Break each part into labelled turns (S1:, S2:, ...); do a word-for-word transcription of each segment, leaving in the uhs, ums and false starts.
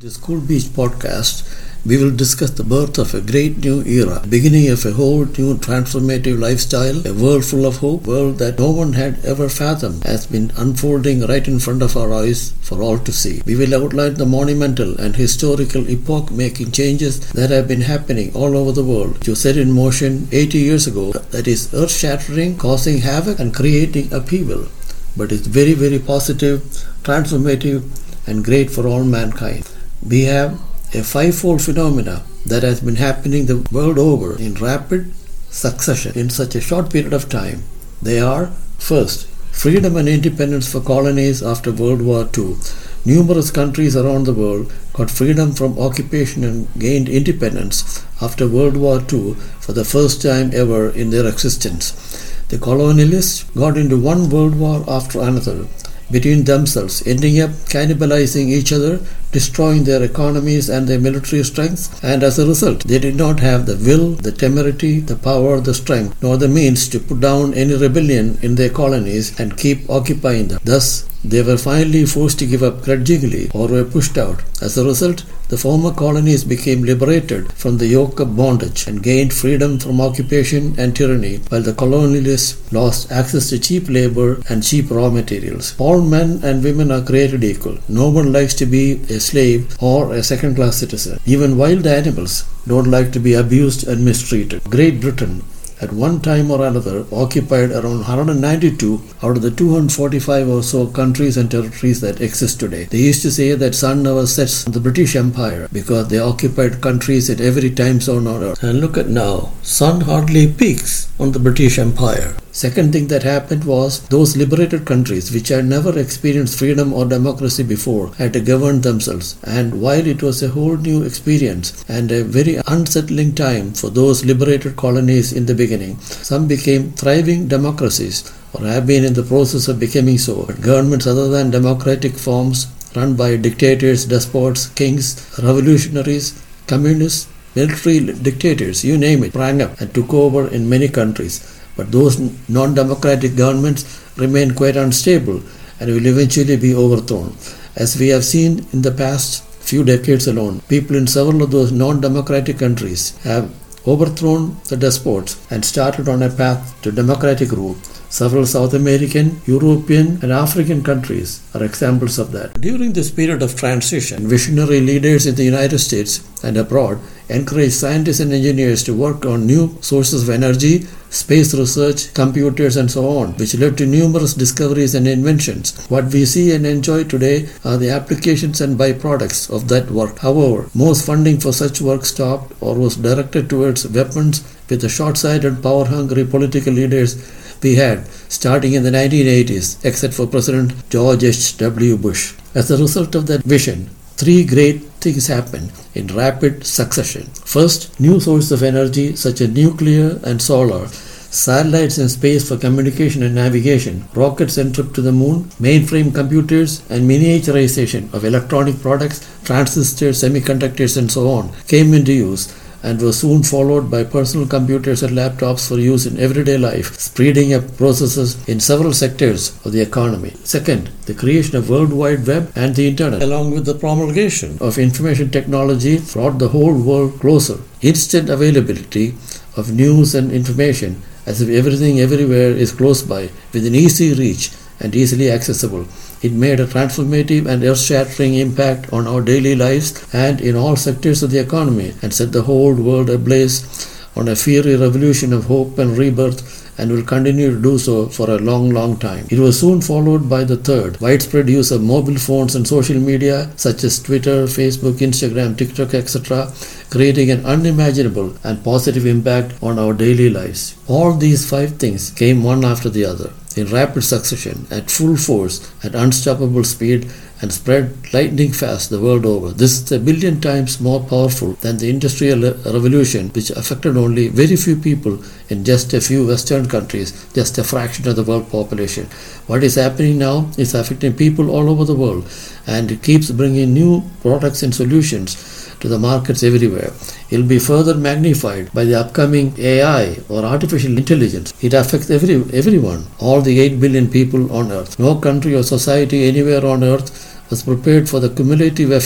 S1: this Cool Beach podcast, we will discuss the birth of a great new era, beginning of a whole new transformative lifestyle, a world full of hope, a world that no one had ever fathomed has been unfolding right in front of our eyes for all to see. We will outline the monumental and historical epoch-making changes that have been happening all over the world, which were set in motion eighty years ago, that is earth-shattering, causing havoc and creating upheaval. But it's very, very positive, transformative, and great for all mankind. We have a fivefold phenomena that has been happening the world over in rapid succession in such a short period of time. They are, first, freedom and independence for colonies after World War Two. Numerous countries around the world got freedom from occupation and gained independence after World War Two for the first time ever in their existence. The colonialists got into one world war after another between themselves, ending up cannibalizing each other, destroying their economies and their military strength, and as a result, they did not have the will, the temerity, the power, the strength, nor the means to put down any rebellion in their colonies and keep occupying them. Thus, they were finally forced to give up grudgingly or were pushed out. As a result, the former colonies became liberated from the yoke of bondage and gained freedom from occupation and tyranny, while the colonialists lost access to cheap labor and cheap raw materials. All men and women are created equal. No one likes to be a slave or a second-class citizen. Even wild animals don't like to be abused and mistreated. Great Britain, at one time or another, occupied around one hundred ninety-two out of the two hundred forty-five or so countries and territories that exist today. They used to say that sun never sets on the British Empire because they occupied countries at every time zone on earth. And look at now, sun hardly peaks on the British Empire. Second thing that happened was those liberated countries which had never experienced freedom or democracy before had to govern themselves. And while it was a whole new experience and a very unsettling time for those liberated colonies in the beginning, some became thriving democracies or have been in the process of becoming so. But governments other than democratic forms run by dictators, despots, kings, revolutionaries, communists, military dictators, you name it, sprang up and took over in many countries. But those non-democratic governments remain quite unstable and will eventually be overthrown. As we have seen in the past few decades alone, people in several of those non-democratic countries have overthrown the despots and started on a path to democratic rule. Several South American, European, and African countries are examples of that. During this period of transition, visionary leaders in the United States and abroad encouraged scientists and engineers to work on new sources of energy, space research, computers, and so on, which led to numerous discoveries and inventions. What we see and enjoy today are the applications and byproducts of that work. However, most funding for such work stopped or was directed towards weapons with the short-sighted, power-hungry political leaders we had starting in the nineteen eighties, except for President George H W Bush. As a result of that vision, three great things happened in rapid succession. First, new sources of energy such as nuclear and solar, satellites in space for communication and navigation, rockets and trip to the moon, mainframe computers, and miniaturization of electronic products, transistors, semiconductors, and so on came into use and were soon followed by personal computers and laptops for use in everyday life, speeding up processes in several sectors of the economy. Second, the creation of World Wide Web and the Internet, along with the promulgation of information technology, brought the whole world closer. Instant availability of news and information, as if everything everywhere is close by, within easy reach and easily accessible. It made a transformative and earth-shattering impact on our daily lives and in all sectors of the economy and set the whole world ablaze on a fiery revolution of hope and rebirth, and will continue to do so for a long, long time. It was soon followed by the third, widespread use of mobile phones and social media such as Twitter, Facebook, Instagram, TikTok, et cetera, creating an unimaginable and positive impact on our daily lives. All these five things came one after the other, in rapid succession, at full force, at unstoppable speed, and spread lightning fast the world over. This is a billion times more powerful than the Industrial Revolution, which affected only very few people in just a few Western countries, just a fraction of the world population. What is happening now is affecting people all over the world, and it keeps bringing new products and solutions to the markets everywhere. It will be further magnified by the upcoming A I or artificial intelligence. It affects every everyone, all the eight billion people on earth. No country or society anywhere on earth was prepared for the cumulative effect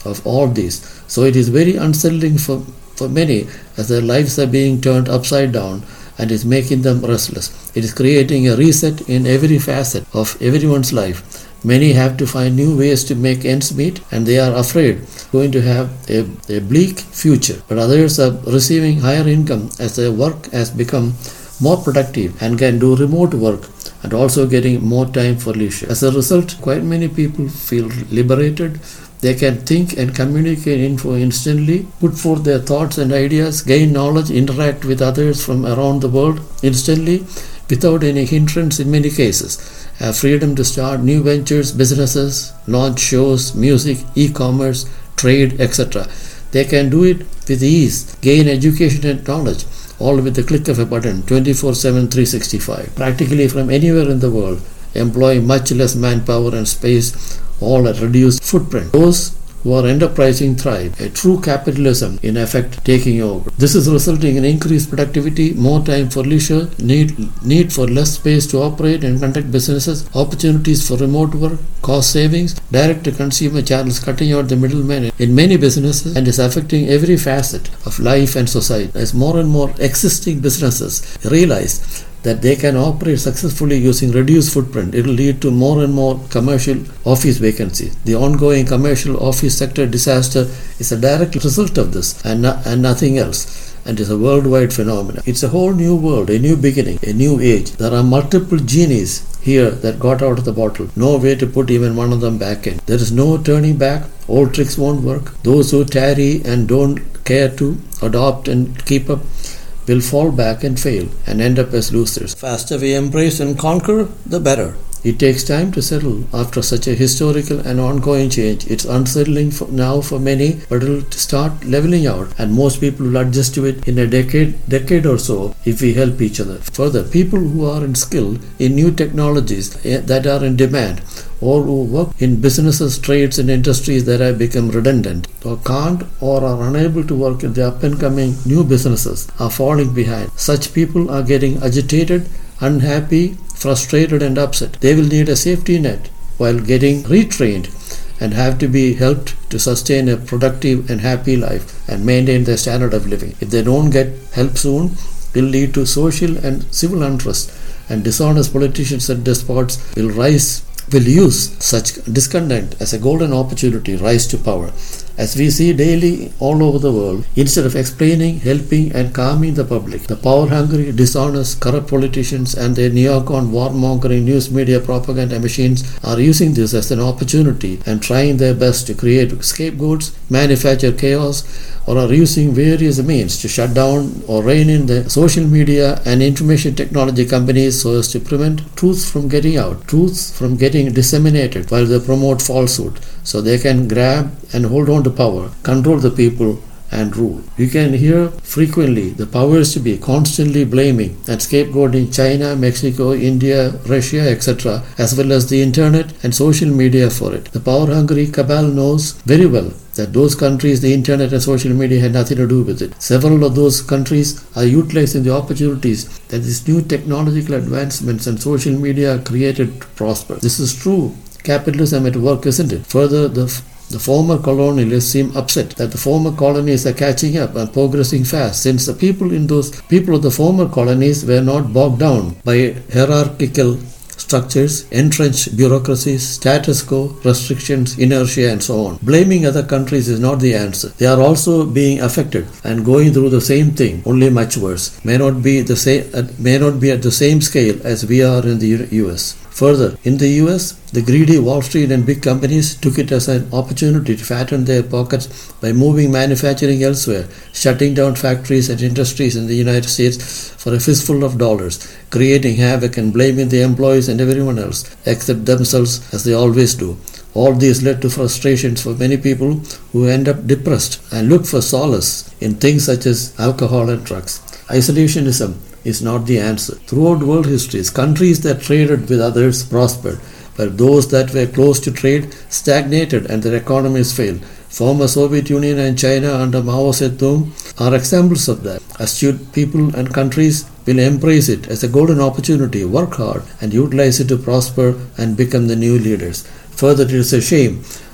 S1: of all these. So it is very unsettling for, for many as their lives are being turned upside down and is making them restless. It is creating a reset in every facet of everyone's life. Many have to find new ways to make ends meet, and they are afraid going to have a, a bleak future. But others are receiving higher income as their work has become more productive and can do remote work and also getting more time for leisure. As a result, quite many people feel liberated. They can think and communicate info instantly, put forth their thoughts and ideas, gain knowledge, interact with others from around the world instantly without any hindrance in many cases. Have freedom to start new ventures, businesses, launch shows, music, e-commerce, trade, et cetera. They can do it with ease, gain education and knowledge, all with the click of a button, twenty-four seven, three sixty-five, practically from anywhere in the world, employing much less manpower and space, all at reduced footprint. Those who are enterprising thrive, a true capitalism in effect taking over. This is resulting in increased productivity, more time for leisure, need, need for less space to operate and conduct businesses, opportunities for remote work, cost savings, direct-to-consumer channels cutting out the middlemen in many businesses, and is affecting every facet of life and society. As more and more existing businesses realize that they can operate successfully using reduced footprint, it will lead to more and more commercial office vacancies. The ongoing commercial office sector disaster is a direct result of this and, no, and nothing else, and is a worldwide phenomenon. It's a whole new world, a new beginning, a new age. There are multiple genies here that got out of the bottle. No way to put even one of them back in. There is no turning back. Old tricks won't work. Those who tarry and don't care to adopt and keep up will fall back and fail and end up as losers. Faster we embrace and conquer, the better. It takes time to settle after such a historical and ongoing change. It's unsettling for now for many, but it'll start leveling out, and most people will adjust to it in a decade, decade or so if we help each other. Further, people who are in skill in new technologies that are in demand, or who work in businesses, trades, and industries that have become redundant, or can't or are unable to work in the up-and-coming new businesses, are falling behind. Such people are getting agitated, unhappy, frustrated, and upset. They will need a safety net while getting retrained and have to be helped to sustain a productive and happy life and maintain their standard of living. If they don't get help soon, it will lead to social and civil unrest, and dishonest politicians and despots will rise will use such discontent as a golden opportunity to rise to power. As we see daily all over the world, instead of explaining, helping, and calming the public, the power-hungry, dishonest, corrupt politicians and their neocon warmongering news media propaganda machines are using this as an opportunity and trying their best to create scapegoats, manufacture chaos, or are using various means to shut down or rein in the social media and information technology companies so as to prevent truth from getting out, truth from getting disseminated while they promote falsehood, so they can grab and hold on to power, control the people, and rule. You can hear frequently the powers to be constantly blaming and scapegoating China, Mexico, India, Russia, et cetera, as well as the internet and social media for it. The power-hungry cabal knows very well that those countries, the internet and social media had nothing to do with it. Several of those countries are utilizing the opportunities that these new technological advancements and social media are created to prosper. This is true capitalism at work, isn't it? Further, the The former colonialists seem upset that the former colonies are catching up and progressing fast, since the people in those people of the former colonies were not bogged down by hierarchical structures, entrenched bureaucracies, status quo, restrictions, inertia, and so on. Blaming other countries is not the answer. They are also being affected and going through the same thing, only much worse. May not be the same, uh, may not be at the same scale as we are in the U S. Further, in the U S, the greedy Wall Street and big companies took it as an opportunity to fatten their pockets by moving manufacturing elsewhere, shutting down factories and industries in the United States for a fistful of dollars, creating havoc and blaming the employees and everyone else except themselves, as they always do. All these led to frustrations for many people who end up depressed and look for solace in things such as alcohol and drugs. Isolationism is not the answer. Throughout world histories, countries that traded with others prospered, while those that were close to trade stagnated and their economies failed. Former Soviet Union and China under Mao Zedong are examples of that. Astute people and countries will embrace it as a golden opportunity, work hard, and utilize it to prosper and become the new leaders. Further, it is a shame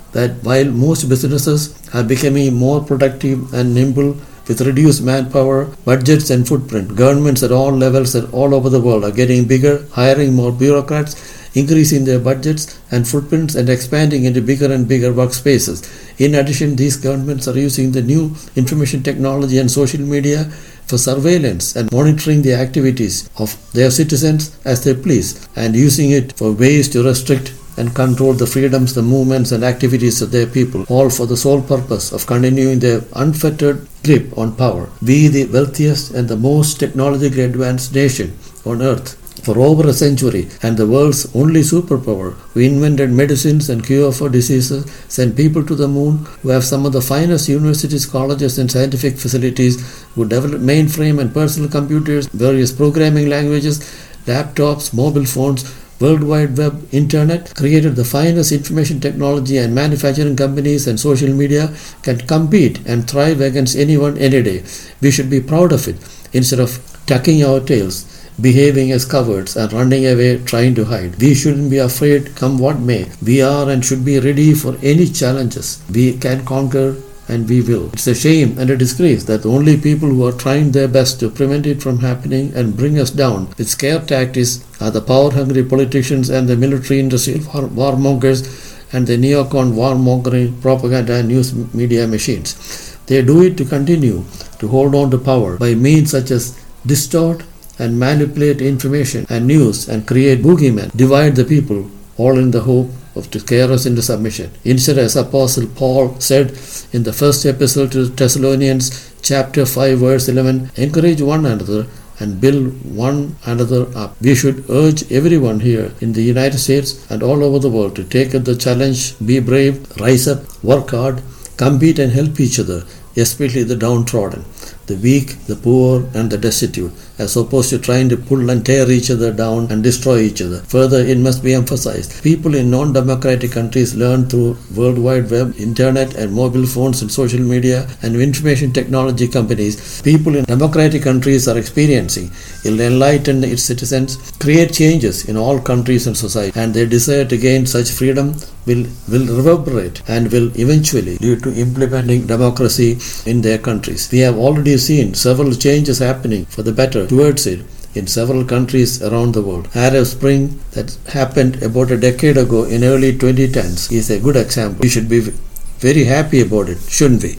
S1: that while most businesses are becoming more productive and nimble with reduced manpower, budgets and footprint, governments at all levels and all over the world are getting bigger, hiring more bureaucrats, increasing their budgets and footprints and expanding into bigger and bigger workspaces. In addition, these governments are using the new information technology and social media for surveillance and monitoring the activities of their citizens as they please, and using it for ways to restrict and control the freedoms, the movements and activities of their people, all for the sole purpose of continuing their unfettered grip on power. We, the wealthiest and the most technologically advanced nation on earth, for over a century, and the world's only superpower, who invented medicines and cure for diseases, sent people to the moon, who have some of the finest universities, colleges and scientific facilities, who developed mainframe and personal computers, various programming languages, laptops, mobile phones, World Wide Web, Internet, created the finest information technology, and manufacturing companies and social media can compete and thrive against anyone any day. We should be proud of it instead of tucking our tails, behaving as cowards and running away trying to hide. We shouldn't be afraid come what may. We are and should be ready for any challenges. We can conquer and we will. It's a shame and a disgrace that the only people who are trying their best to prevent it from happening and bring us down with scare tactics are the power-hungry politicians and the military-industrial warmongers and the neocon warmongering propaganda and news media machines. They do it to continue to hold on to power by means such as distort and manipulate information and news and create boogeymen, divide the people, all in the hope of to scare us into submission. Instead, as Apostle Paul said in the first epistle to Thessalonians chapter five verse eleven, encourage one another and build one another up. We should urge everyone here in the United States and all over the world to take up the challenge, be brave, rise up, work hard, compete and help each other, especially the downtrodden, the weak, the poor and the destitute, as opposed to trying to pull and tear each other down and destroy each other. Further, it must be emphasized, people in non-democratic countries learn through World Wide Web, Internet and mobile phones and social media and information technology companies. People in democratic countries are experiencing. It will enlighten its citizens, create changes in all countries and society, and their desire to gain such freedom will, will reverberate and will eventually lead to implementing democracy in their countries. We have already seen several changes happening for the better towards it in several countries around the world. Arab Spring that happened about a decade ago in early twenty tens is a good example. We should be very happy about it, shouldn't we?